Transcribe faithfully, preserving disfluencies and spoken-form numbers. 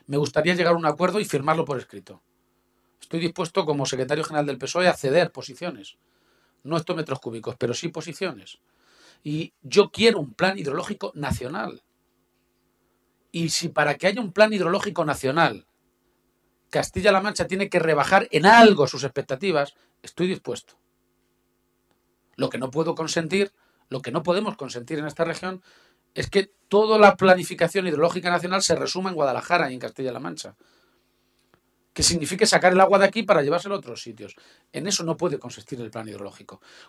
me gustaría llegar a un acuerdo y firmarlo por escrito. Estoy dispuesto, como secretario general del P S O E, a ceder posiciones. No estos metros cúbicos, pero sí posiciones. Y yo quiero un plan hidrológico nacional. Y si para que haya un plan hidrológico nacional Castilla-La Mancha tiene que rebajar en algo sus expectativas, estoy dispuesto. Lo que no puedo consentir, lo que no podemos consentir en esta región, es que toda la planificación hidrológica nacional se resuma en Guadalajara y en Castilla-La Mancha. Que signifique sacar el agua de aquí para llevárselo a otros sitios. En eso no puede consistir el plan hidrológico.